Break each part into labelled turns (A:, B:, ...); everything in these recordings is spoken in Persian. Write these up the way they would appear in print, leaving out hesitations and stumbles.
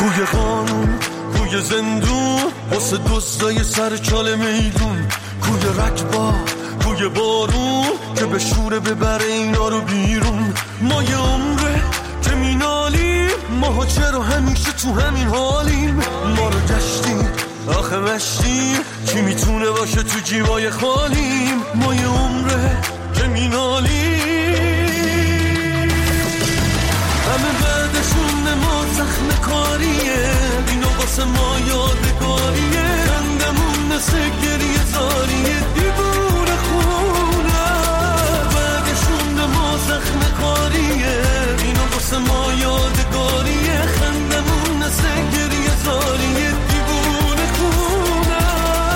A: کوی قانون، کوی زندون، واسه دوستای سر چاله میدون، کوی رکبا، کوی بارون که به شوره ببره اینا رو بیرون. ما یه عمره که مینالیم، ماها چرا همیشه تو همین حالیم؟ ما رو گشتیم آخه مشتیم، کی میتونه باشه تو جیبای خالیم؟ ما یه عمره که مینالیم، همه بعدشون ما زخم کاریه، اینا واسه ما یادگاریه، خندمون مثل گریه زاریه، دیوونه خونه. بعدشون ما زخم کاریه، اینا واسه ما یادگاریه، خندمون مثل گریه زاریه، دیوونه خونه.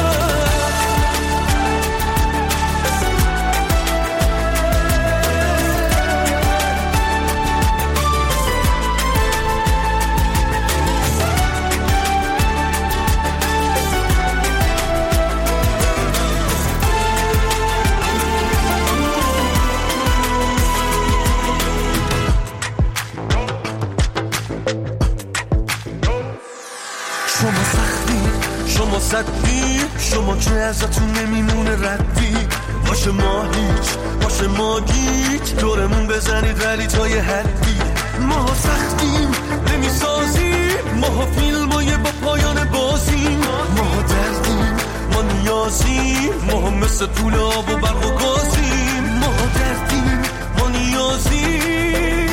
A: شما سختی، شما صدی، شما که ازتون نمیمونه ردی، باشه ما هیچ، باشه ما گیج، دورمون بزنید ولی تا یه حدی. ما سختیم نمیسازیم، ما فیلمای با پایان بازیم، ما دردیم، ما نیازیم، ما مثل طول آب و برق و گازیم، ما دردیم، ما نیازیم،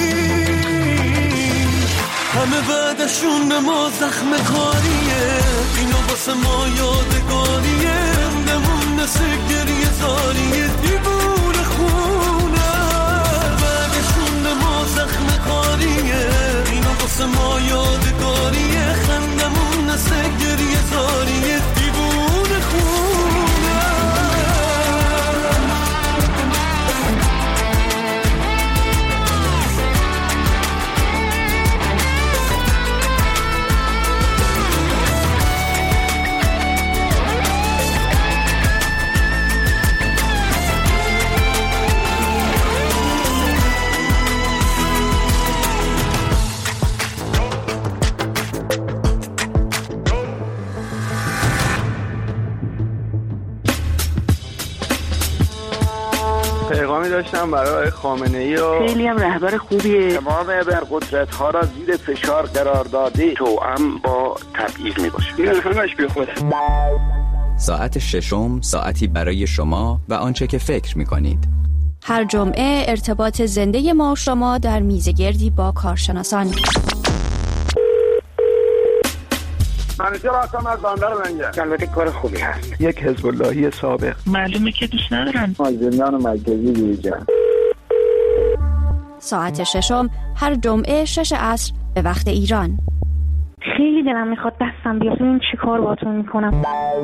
A: همه بعدشون ما زخم کاریه، اینا واسه ما یادگاریه، خندمون مثل گریه زاریه، دیوونه خونه. بعدشون ما زخم کاریه، اینا واسه ما یادگاریه، خندمون مثل گریه زاریه، دیوونه خونه.
B: پیغامی داشتم برای خامنه‌ای و
C: خیلی هم رهبر خوبیه،
D: تمام ابرقدرت‌ها را زیر فشار قرار داده، توأم با تبعیض میباشه. این همش بیخوده.
E: ساعت ششم، ساعتی برای شما و آنچه که فکر می‌کنید.
F: هر جمعه ارتباط زنده ما و شما در میزگردی با کارشناسان.
D: منیجر هستم از بندر لنگر. البته کار خوبی هست.
B: یک حزب اللهی سابق.
C: معلومه که دوست ندارن.
D: زندان مرکزی دیجا.
F: ساعت ششم هر جمعه 6 عصر به وقت ایران.
C: خیلی دلم میخواد دستم بیاد، این چی کار باهاتون میکنم.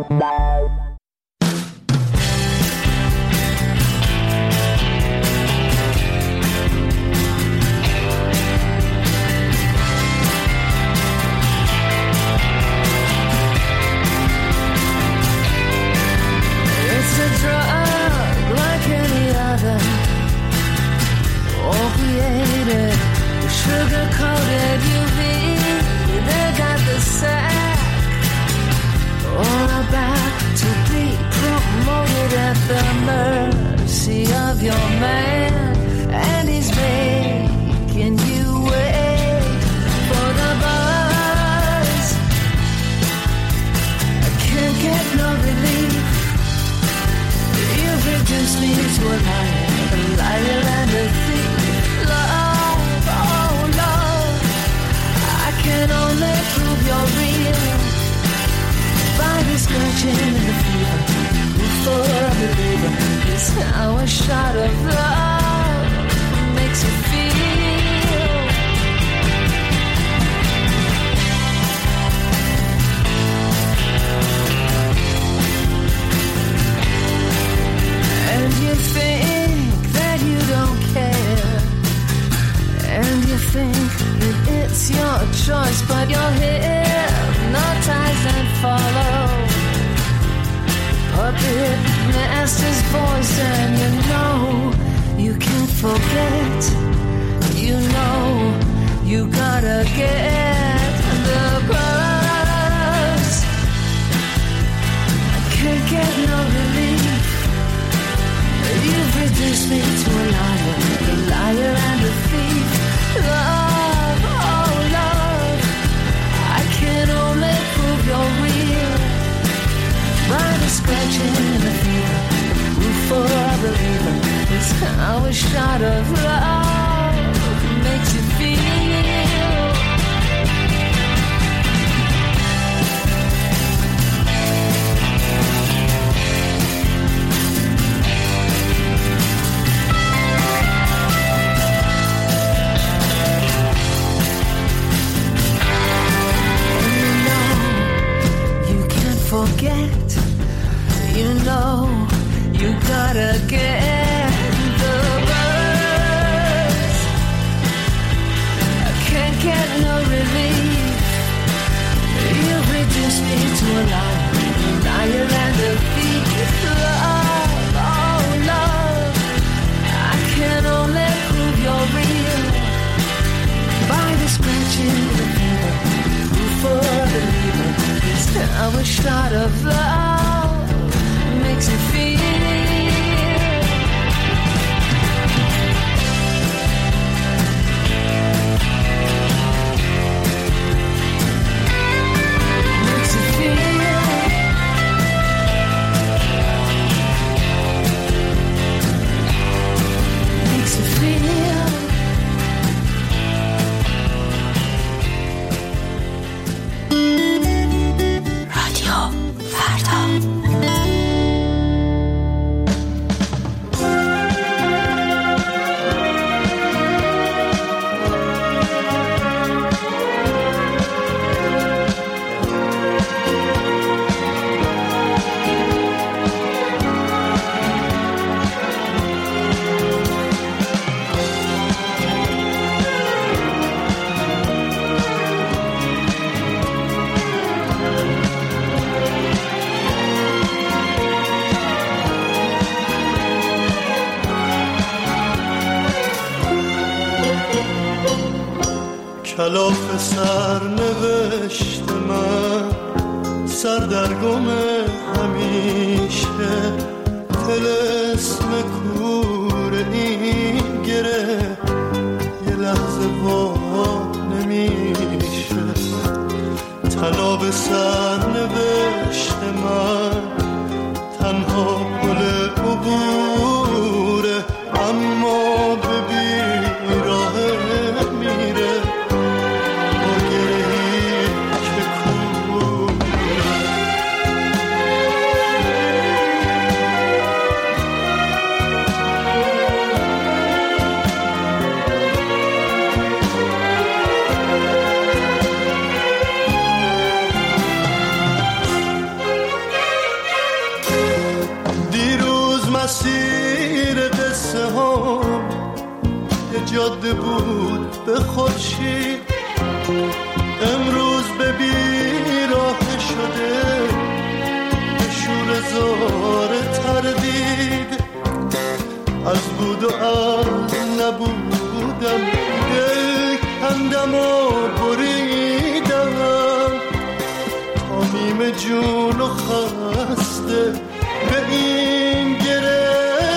G: Sugar-coated UV, they got the sack, all about to be promoted at the mercy of your man, and he's making you wait for the buzz. I can't get no relief. You reduce me to a liar and a thief. Can only prove you're real by the scratching and the fever. For a believer is how a shot of love makes you feel. And you think that you don't care, and you think that it's your choice, but you're hypnotized and follow puppet master's voice, and you know you can't forget. You know you gotta get the reduce me to a liar and a thief. Love, oh love, I can only prove you're real by the scratching and the fever. Root for a believer is how a shot of love makes you feel. Forget, you know, you gotta get the buzz. I can't get no relief. You reduce me to a liar and a thief. Love, oh love, I can only prove you're real by the scratching the fever. For the believer, how a shot of love makes you feel. Makes you feel. Makes you feel.
A: کلاف سرنوشت من سردرگم همیشه طلسم کور این گره یه لحظه وا نمیشه تناب سرنوشت من تنها پل عبوره اما به بیراه میره جاده بود به خورشید امروز به بیراه شده به شور زار تردید از بود و از نبودم دل کندم و بریدم تا نیم جون و خسته به این گره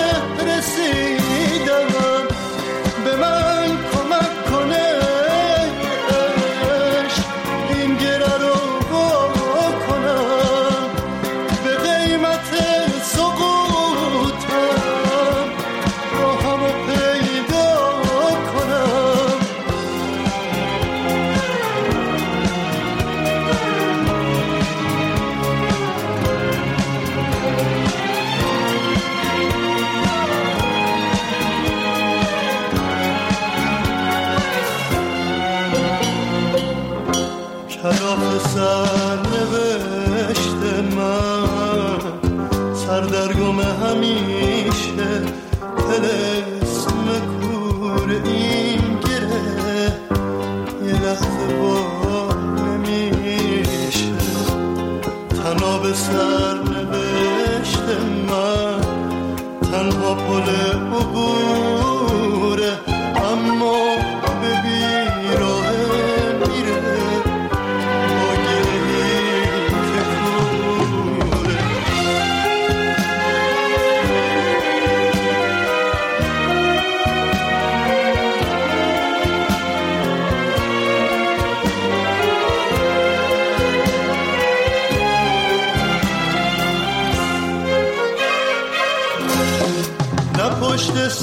A: رسیدم به من کمک کنه عشق این گره رو با کنم به قیمت سقوطم راهمو پیدا کنم کلاف سرنوشت من سردرگم همیشه طلسم کور این گره یه لحظه با نمیشه تناب سرنوشت من تنها پل عبوره اما به بیراه میره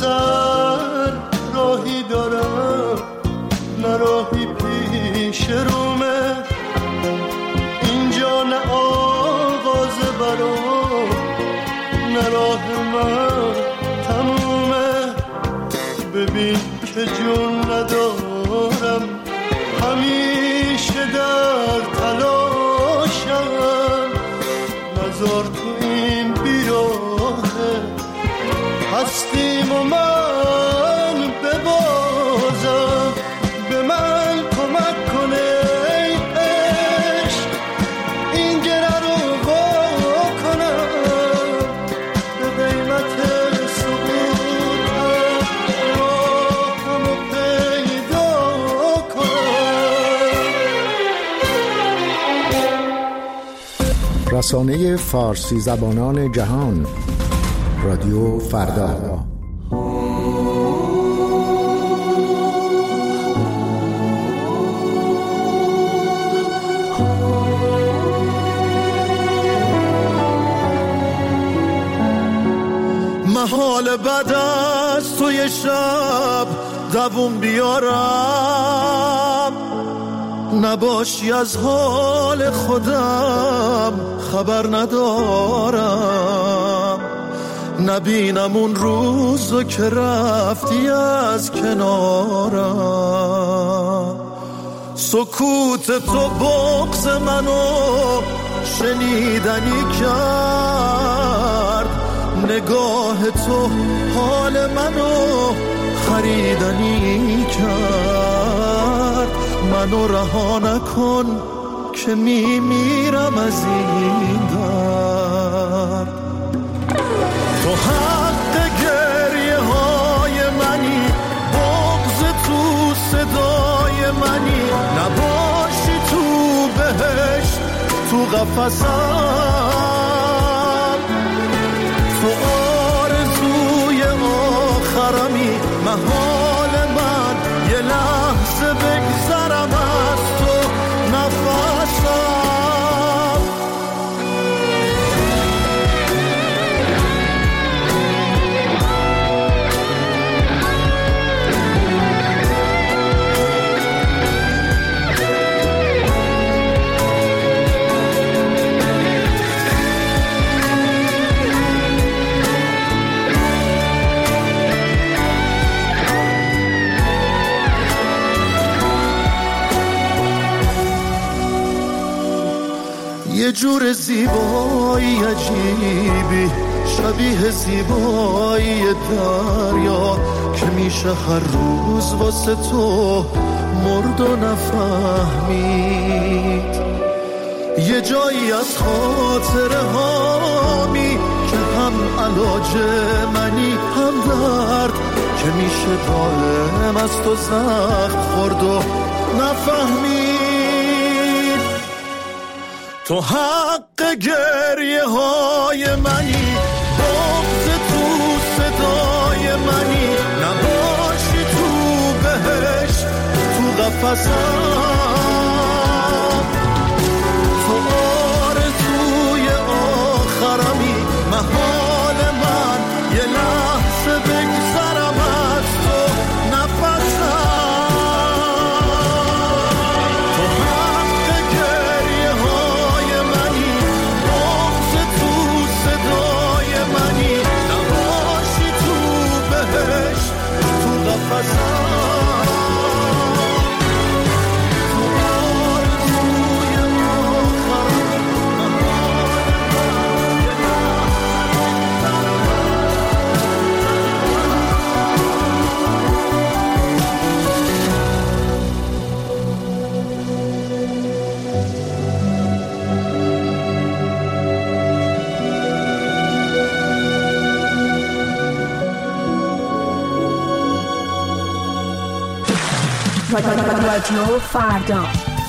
A: نظر راهی دارم نه راهی پیش رومه، اینجا نه آغاز برام نه راه من تمومه. ببین که جون ندارم همیشه در تلاشم، نذار تو این بیراهه هستیم و من ببازم. به من کمک کنه ای عشق این گره رو وا کنم، به قیمت سقوطم راهمو پیدا کنم.
H: رسانه فارسی زبانان جهان، رادیو فردا.
A: محال بعد از توی شب دووم بیارم، نباشی از حال خودم خبر ندارم، نبینم اون روزو که رفتی از کنارم. سکوت تو بغض منو شنیدنی کرد، نگاه تو حال منو خریدنی کرد. منو رها نکن که میمیرم از این درد. تو حق گریه های منی، بغض تو صدای منی، نباشی تو بهشت تو قفسم. تو آرزوی آخرمی، محال من یه لحظه بگذرم از تو نفسم. یه جور زیبایی عجیبی شبیه زیبایی دریا، که میشه هر روز واسه تو مرد و نفهمید. یه جایی از خاطره هامی که هم علاج منی هم درد، که میشه دائم از تو زخم خورد و نفهمید. تو حق گریه های منی، بغض تو صدای منی، نباشی تو بهشت تو قفسم. تو آرزوی آخرمی، محال من یه لحظه بگذرم از تو نفسم.
F: رادیو فردا.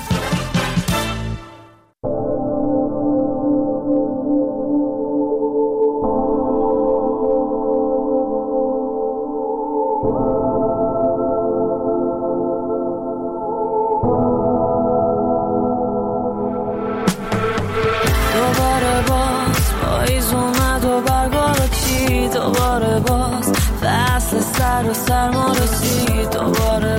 G: دوباره باز پاییز اومد و برگا رو چید، دوباره باز فصل سر و سرما رسید. دوباره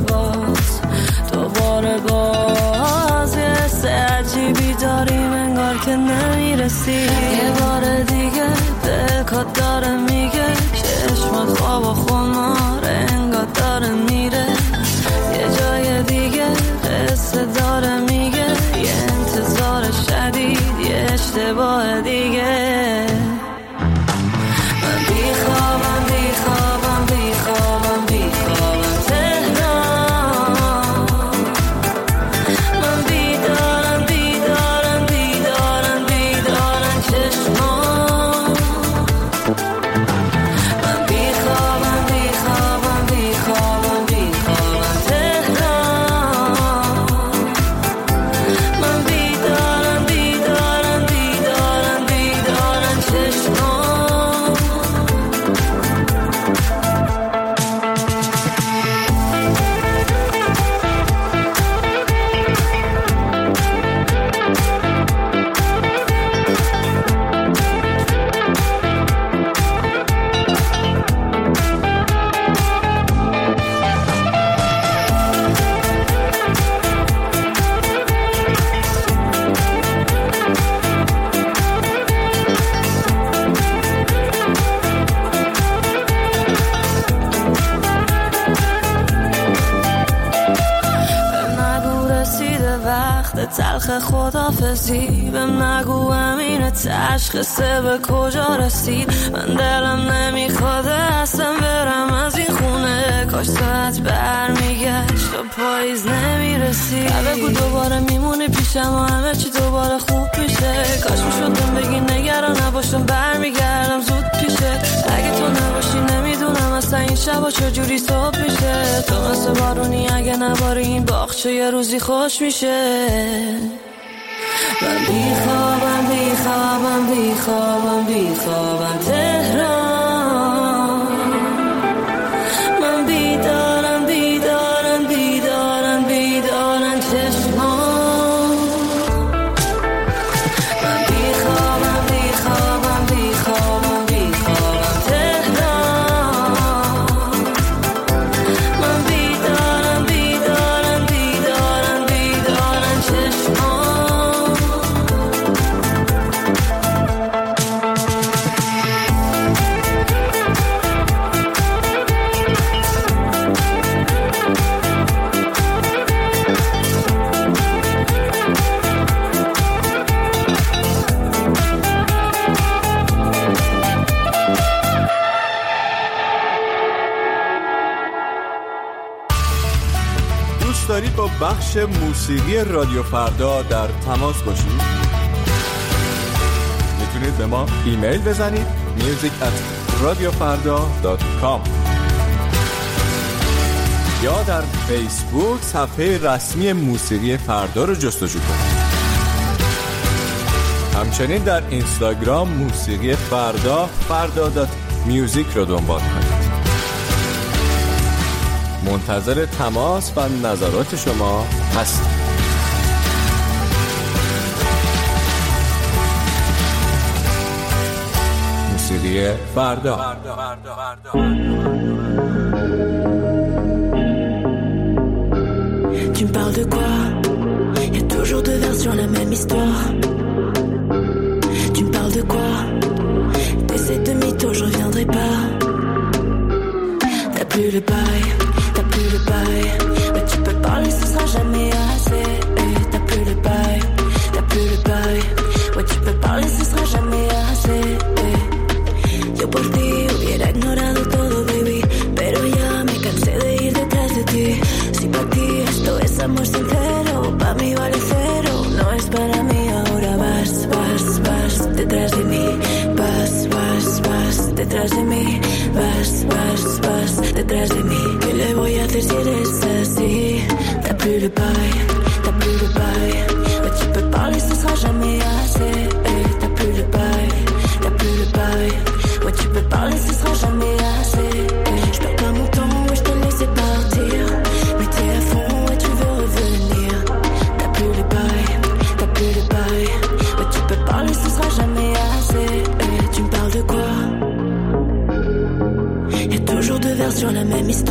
G: باز یه حس عجیبی داریم انگار که نمیرسی. یه بار دیگه دلکات داره میگه چشمات خواب و خمار انگار داره میره. یه جای دیگه قصه داره میگه یه انتظار شدید یه اشتباه دیگه. من بیخوابم تهران. من بیدارم چشمان. من بیخوابم تهران. من بیدارم چشمان. تلخ خدافزی بهم نگو امین تشخیصه به کجا رسید. من دلم نمیخواد اصلا برم از این خونه. کاش ساعت برمیگشت و پاییز نمیرسید. بگو دوباره میمونی پیشم و همه چی دوباره خوب میشه. کاش میشدم بگی نگران نباشم برمیگردم زود پیشه. اگه تو نباشی نمیدونم اصلا این شبا چجوری صبح میشه. تو مثل بارونی اگه نباری این باغچه یه روزی خوش میشه. من بیخوابم تهران. من بیدارم چشمان. من بیخوابم تهران. من بیدارم چشمان.
I: دوست دارید با بخش موسیقی رادیو فردا در تماس باشید؟ میتونید به ما ایمیل بزنید music@radiofarda.com یا در فیسبوک صفحه رسمی موسیقی فردا رو جستجو کنید. همچنین در اینستاگرام موسیقی فردا.music رو دنبال کنید. منتظر تماس و نظرات شما هستم. موسیقی فردا.
G: Tu me parles de quoi? Y a toujours deux versions, la même histoire. Tu me parles de quoi? T'essaies de mytho, je reviendrai pas. T'as plus le bail. Ouais, tu peux parler, ce sera jamais assez. T'as plus le bail. Ouais, tu peux parler, ce sera jamais assez. Yo por ti hubiera ignorado todo, baby, pero ya me cansé de ir detrás de ti. Si para ti esto es amor sincero, para mí vale cero. No es para mí, ahora vas detrás de mí. Vas detrás de mí. Vas detrás de mí. ¿Qué le voy a hacer si eres así? T'as plus le bail. Ouais, tu peux parler, ce sera jamais assez. T'as plus le bail. Ouais, tu peux parler, ce sera jamais assez. J'perds pas mon temps, ouais, j'te laissé partir. Mais t'es à fond, ouais, tu veux revenir. T'as plus le bail. Ouais, tu peux parler, ce sera jamais assez. Tu me parles de quoi? Y'a toujours deux versions, la même histoire.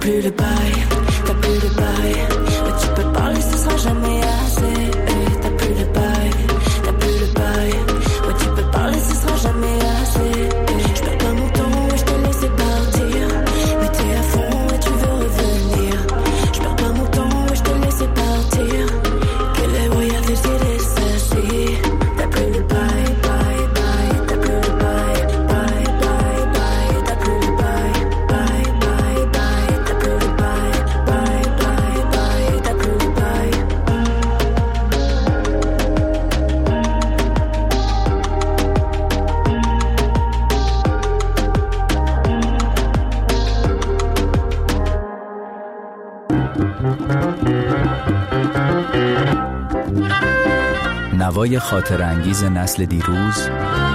G: plus de bail, t'as plus de bail. Mais tu peux parler, ce sera jamais assez. T'as plus de bail, t'as plus de bail. Ouais, tu peux parler, ce sera jamais assez. Je perds pas mon temps, ouais, je t'ai laissé partir. Mais t'es à fond et tu veux revenir. Je perds pas mon temps, ouais, je t'ai laissé partir. Que les voyages c'est dessertis. T'as plus de bail, bail, bail. T'as plus de bail, bail, bail, bail. T'as plus de bail, bail, bail, bail. T'as plus de bail, bail, bail, bail. T'as plus de bail.
E: نوای خاطر انگیز نسل دیروز،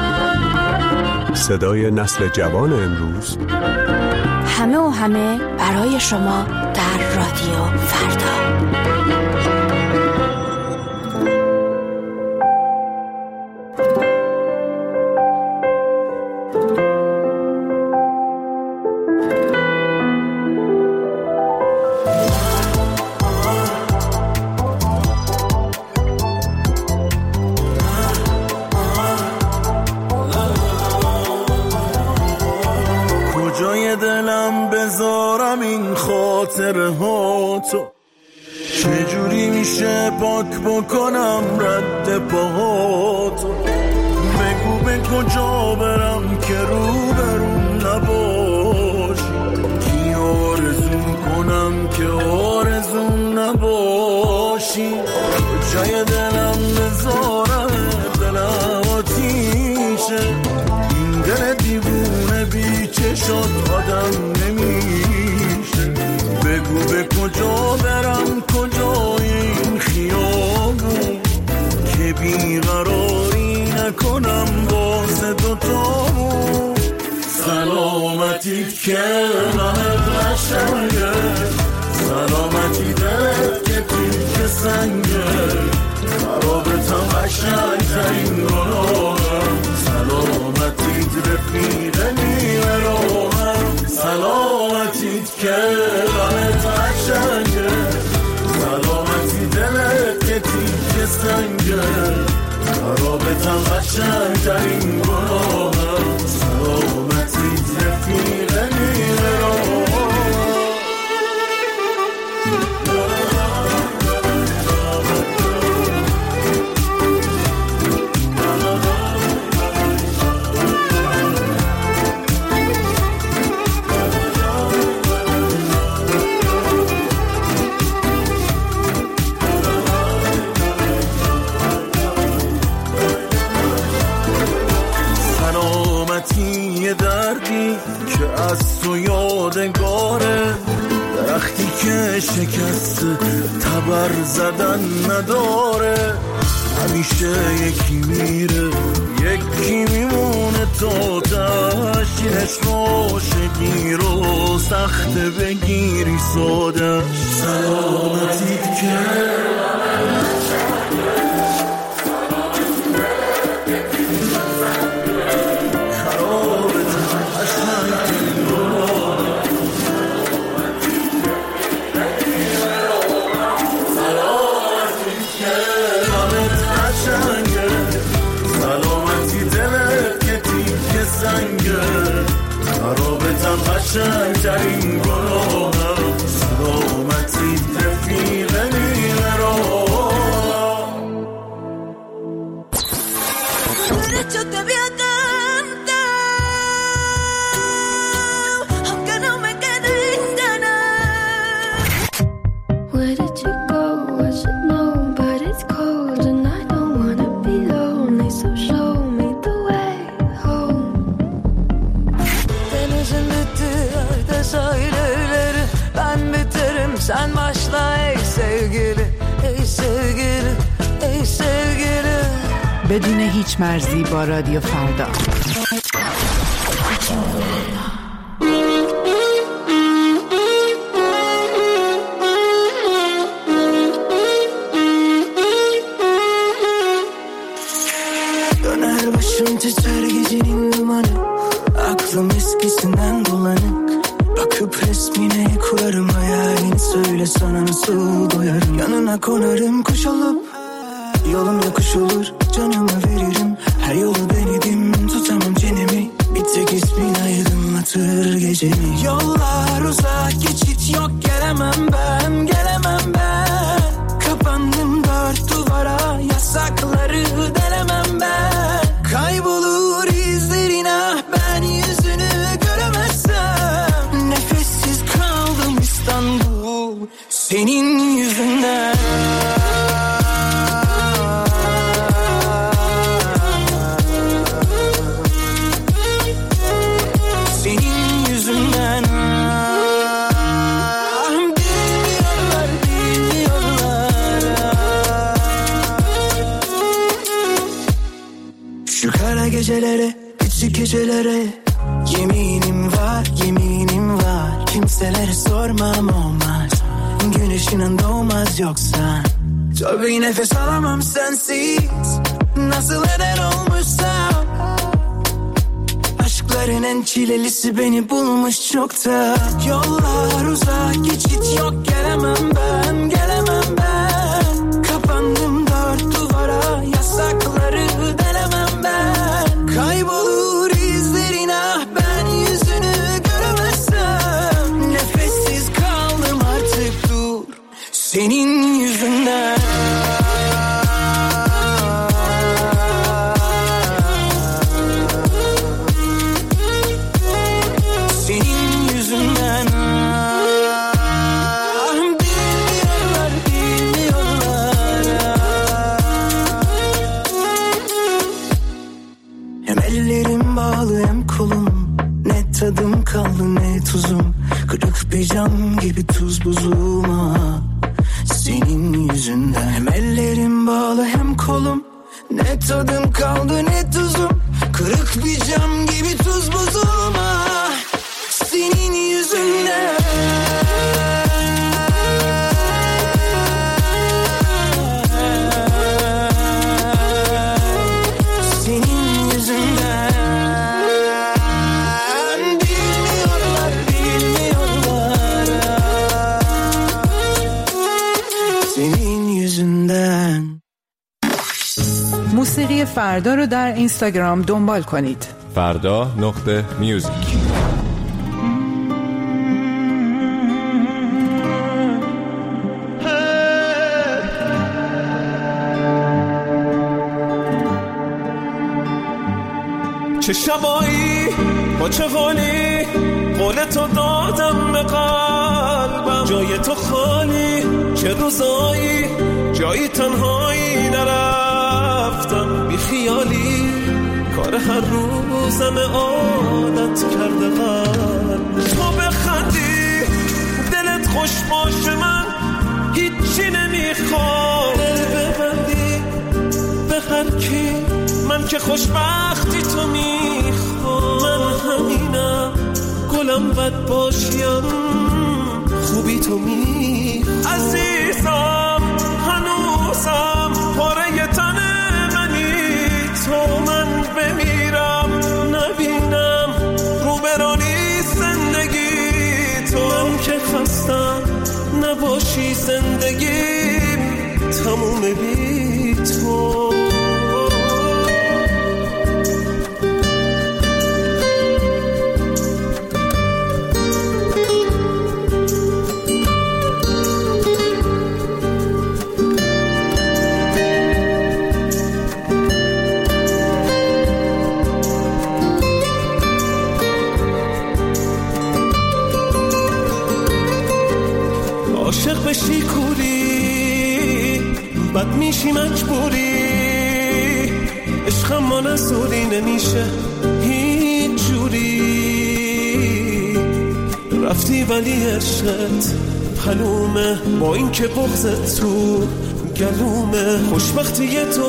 J: صدای نسل جوان امروز،
F: همه و همه برای شما در رادیو فردا.
A: کجای دلم بذارم این خاطره ها تو، چجوری میشه پاک بکنم رد پاهاتو؟ بگو به کجا برم که رو برون نباشی، کی آرزو کنم که آرزو نباشی. کجای دلم بذارم دلم آتیشه، این دل دیوونه بی چشات آدم نمیشه. بگو به کجا برم کجای این خیابون، که بیقراری نکنم واسه دوتامون. سلامتی که غمت قشنگه، سلامتی دلت که تیک سنگه، خرابتم قشنگترین گناهم. سلامتیت رفیق نیمه راهم، سلامتیت که غمت قشنگه، سلامتی دلت که تیک سنگه، خرابتم قشنگترین گناهم. سلامتیت رفیق نیمه راهم. سلامتی دردی که از تو یادگاره، درختی که شکست تبر زدن نداره. همیشه یکی میره یکی میمونه تا تشینش عاشقی رو سخت بگیری ساده. سلامتی که قشنگترین گناهم. سلامتی رفیق نیمه راهم.
G: Yo te voy a cantar, aunque no me queden ganas. Where did you go? I should know, but it's cold and I don't wanna be lonely, so show me the way home. Denizin bitti sahilleri, ben biterim sen başla ey sevgili, ey sevgili, ey sevgili.
K: بدون هیچ مرزی با رادیو فردا.
G: Döner başım titrer gecenin dumanı, aklım eskisinden bulanık. Bakıyorum
L: Çıkıp resmine kurarım hayalin. Söyle sana nasıl doyarım. Yanına konarım kuş olup. Yolum yokuş olur, canımı veririm. Her yolu denedim, tutamam çenemi. Bir tek ismin aydınlatır gecemi. Yollar uzak, geçit yok, gelemem ben, gelemem ben. Kapandım dört duvara, yasakları delemem ben. Kaybolur izlerin ah, ben yüzünü göremezsem. Nefessiz kaldım İstanbul, senin yüzünden. Gecelere, küçük gecelere yeminim var, yeminim var. Kimselere sormam olmaz, güneşinin doğmaz yoksa. Tabii nefes alamam sensiz, nasıl eder olmuşsam. Aşkların en çilelisi beni bulmuş çokta. Yollar uzak, geçit yok, gelemem ben, gelemem ben. Kapandım dört duvara, yasakları delemem ben. Kaybolur izlerin ah, ben yüzünü göremezsem. Nefessiz kaldım artık dur, senin yüzünden. Senin yüzünden. Bilmiyorlar, bilmiyorlar. Hem ellerim bağlı hem kolum. Ne tadım kaldı ne tuzum. Kırık bir cam gibi tuz buzum ah. Senin yüzünden. Hem ellerim bağlı hem kolum. Ne tadım kaldı ne tuzum. Kırık bir cam gibi tuz buzum ah. Senin yüzünden.
K: موسیقی فردا رو در اینستاگرام دنبال کنید.
I: فردا.music.
A: چه شبایی با چه حالی قول تو دادم به قلبم. جای تو خالی چه روزایی جایی تنهایی نرفتم. بی خیالی کار هر روزم عادت کرده قلب. تو بخندی دلت خوش باشه من هیچی نمیخوام. دل ببندی به هر کی من که خوشبختی تو میخوام. من همینم گلم بد باشیم خوبی تو میخوام. عزیزم هنوزم پاره تن منی تو. من بمیرم نبینم رو برانی زندگی تو. من که خستم نباشی زندگیم تموم بی تو. عاشق بشی کوری بد میشی مجبوری. عشقم ما نسوری نمیشه هیچ جوری. رفتی ولی عشقت حلومه با این که بغضت تو گلومه. خوشبختی تو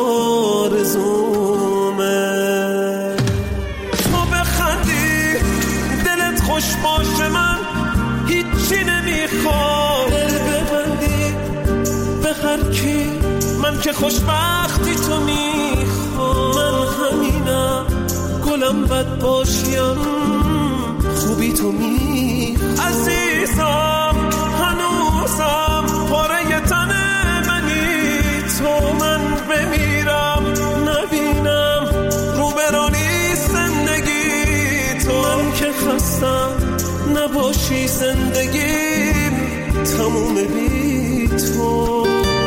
A: آرزومه. تو بخندی دلت خوش باشه من هیچی نمیخوام. دل ببندی به هر کی من که خوشبختی تو میخوام. من همینم گلم بد باشیم تو بی تو می عزیزم هنوزم پاره تن منی تو من بمیرم نبینم روبرانی زندگی تو من که خستم نباشی زندگیم تموم بی تو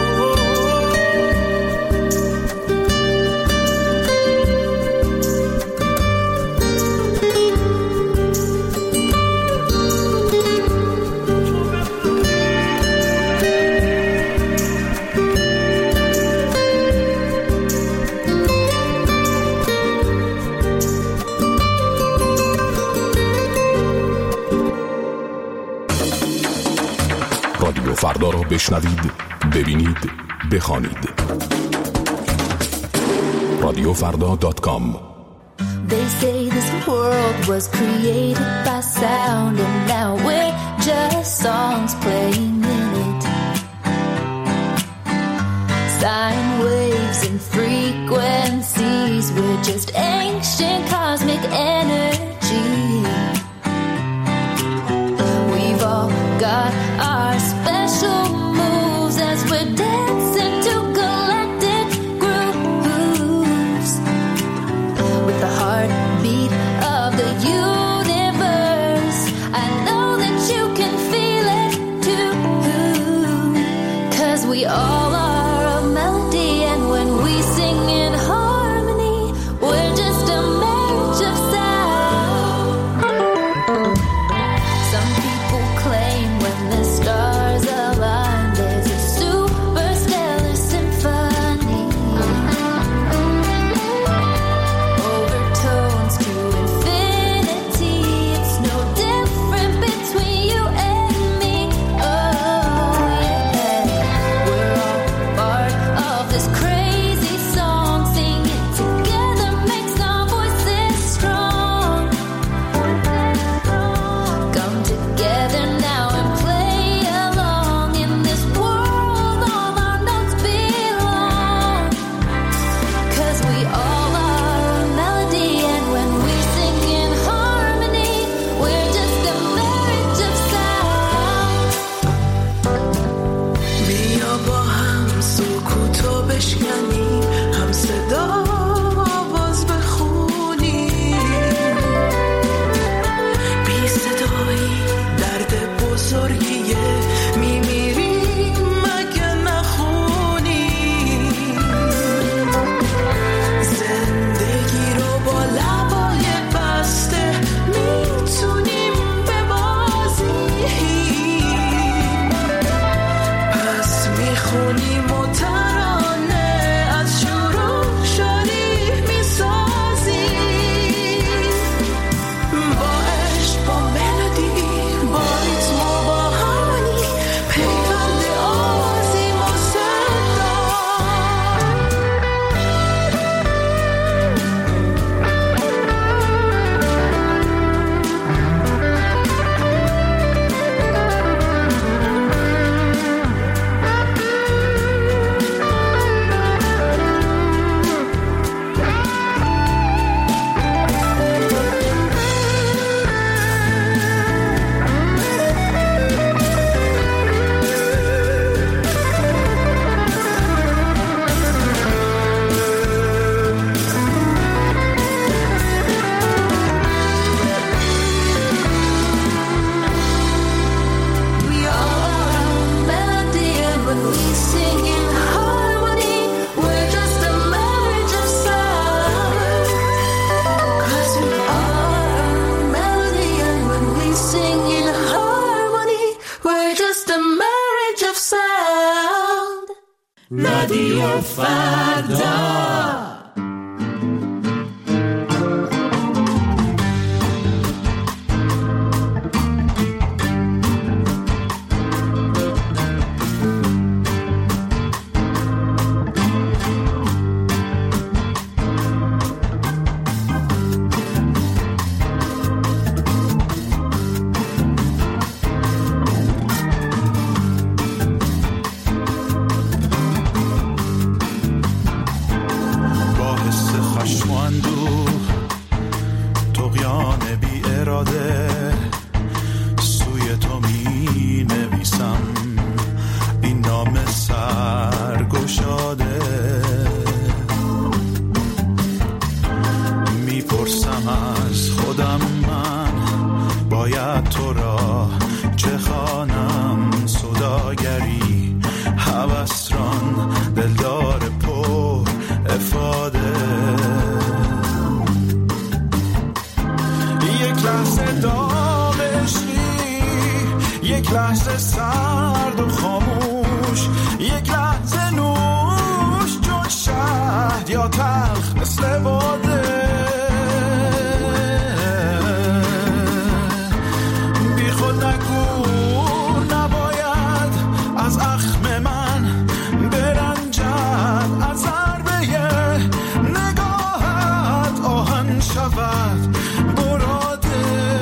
J: رادیو فردا را بشنوید، ببینید، بخوانید. radiofrda.com.
G: They say this world was created by sound, and now we're just songs playing in it. Sine waves and frequencies, we're just ancient cosmic energy. We've all got our special moves as we're dancing to galactic grooves. With the heartbeat of the universe, I know that you can feel it too. 'Cause we all are a melody, and when we sing in harmony, we're just a marriage of sound. Some people claim when the stars align, there's a superstellar symphony. Overtones to infinity, it's no different between you and me. Oh yeah, we're all part of this crazy song. Singing together makes our voices strong. Come together now and play along. In this world all our notes belong. 'Cause we all are a melody, and when we sing in harmony, we're just a marriage of sound.
L: بیا با هم سکوتو بشکنیم، هم صدا آواز بخونیم. بی صدایی درد بزرگیه، میمیریم مگه نخونیم. زندگی رو با لبای بسته میتونیم ببازیم. پس میخونیم و ترانه از شروع شادی میسازیم. با عشق، با ملودی، با ریتم و با هارمونی، پیوند آوازیم و صدا. We all are a melody, and when we sing in harmony, we're just a marriage of sound. 'Cause we are a melody, and when we sing in harmony, we're just a marriage of sound. رادیو فردا.
M: افتاده سوی تو می نویسم این نام سرگشاده. میپرسم از خودم من باید تو را چه خوانم، سوداگری هوسران دلدار پر افاده. یک لحظه داغ عشقی، یک لحظه سرد و خاموش، یک لحظه نوش چون شهد یا تلخ مثل باده. بی خود نگو نباید از اخم من برنجد، از ضربه نگاهت آهن شود براده.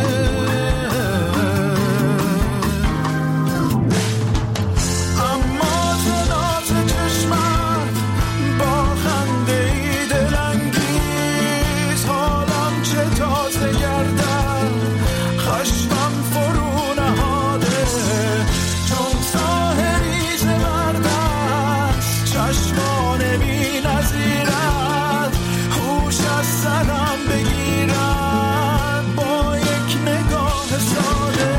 M: اما زنات چشمت با خنده ای دلانگیز حالم چه تازه گردد، خشمم فرو نهاده چون ساحری زبردست. چشمان بی نظیرت هوش از سرم بگیرد با یک نگاه ساده.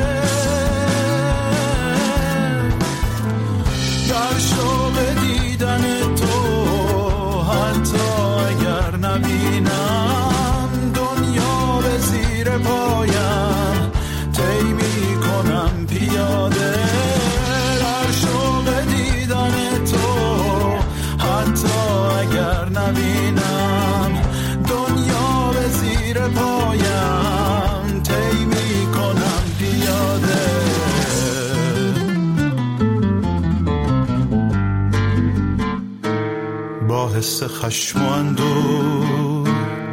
M: در شوق دیدن تو حتی اگر نبینم دنیا به زیر پایم طی می‌کنم پیاده. در شوق دیدن تو حتی اگر نبینم دنیا به زیر پایم طی می‌کنم پیاده. با حس خشم و اندوه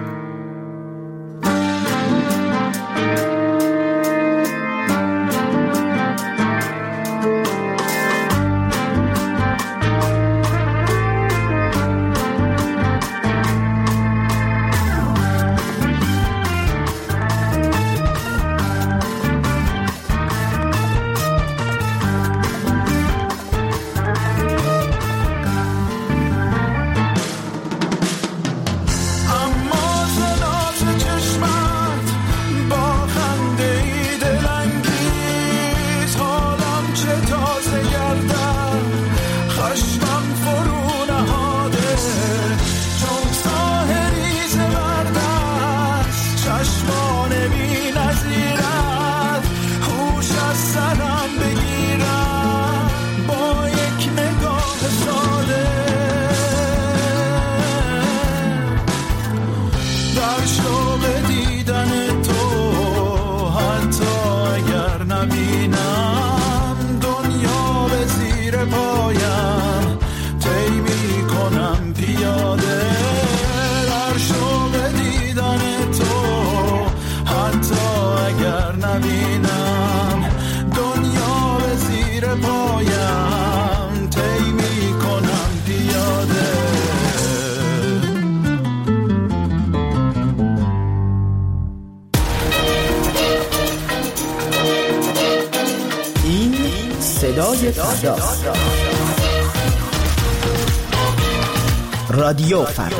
N: رادیو فردا.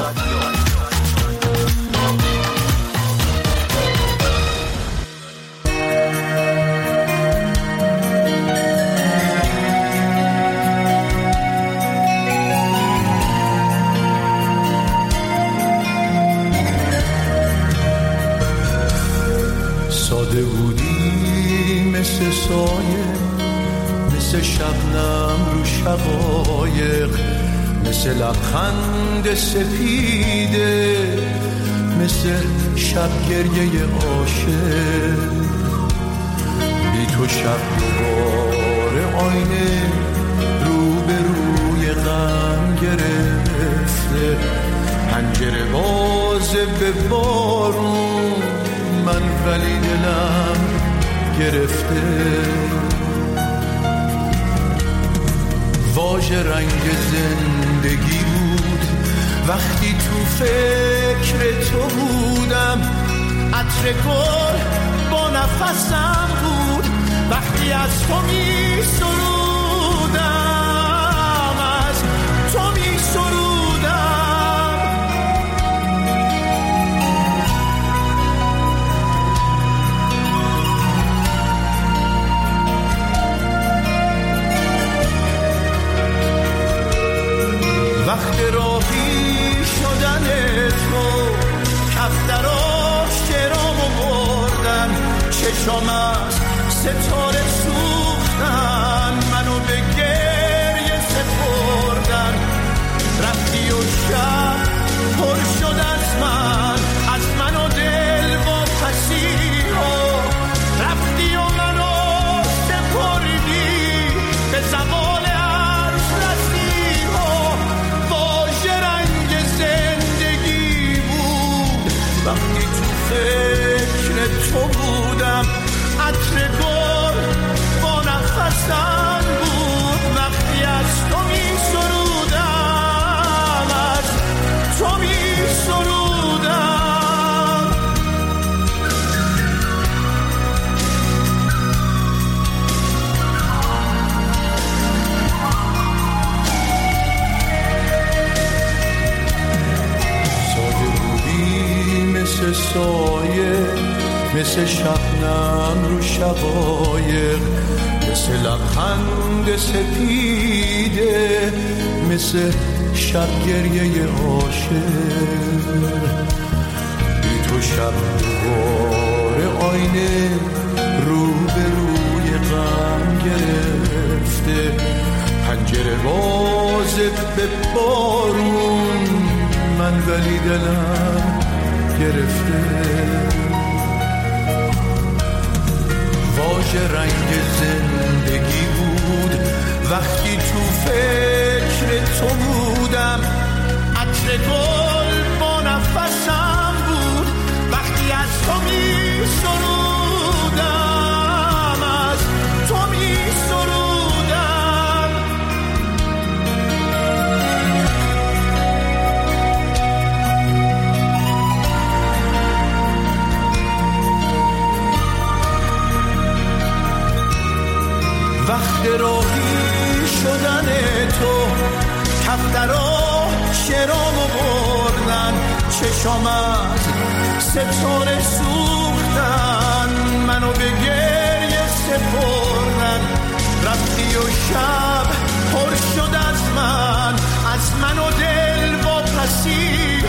M: ساده بودی مثل سایه، مثل شبنم رو شقایق، مثل لبخند سپیده، مثل شب گریه عاشق. بی تو شب دوباره آینه رو به روی غم گرفته، پنجره باز به بارون من ولی دلم گرفته. واژه رنگ زندگی بود وقتی تو فکر تو بودم، عطر گل
A: نفسم بود وقتی از تو می سرودم، از تو می سرودم. وقت راهی شدن تو کفتراش کرامو بردن، چشام از ستاره سوختن، منو به گریه سپردن. رفتی و شب پر شد از من و دل و پسیها. رفتی و منو سپردی به زوال عرش رسیها. واژه رنگ زندگی بود وقتی تو فکر تو بودم. عطر گل با نفسم بود وقتی از تو می سرودم، از تو می سرودم. ساده بودی مثل سایه، مثل شبنم رو شقایق، مثل لبخند سپیده، مثل شب گریه عاشق. بی تو شب دوباره آینه رو به روی غم گرفته، پنجره بازه به بارون، من ولی دلم گرفته. واژه رنگ زندگی بود وقتی تو فکر تو بودم. عطر گل با نفسم بود وقتی از تو می سرودم، از تو می سرودم. وقت راهی شدن تو کفترا شرامو بردن، چشام از ستاره سوختن، منو به گریه سپردن. رفتی و شب پر شد از من و دل واپسی